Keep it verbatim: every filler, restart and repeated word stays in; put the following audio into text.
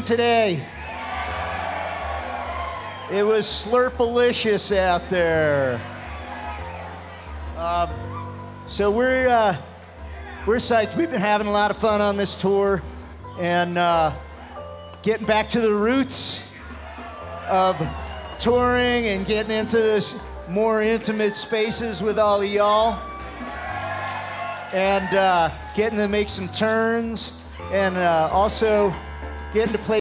today? It was slurpalicious out there. Uh, so we're uh, we're psyched. We've been having a lot of fun on this tour, and uh, getting back to the roots of touring and getting into this more intimate spaces with all of y'all, and uh, getting to make some turns, and uh, also getting to play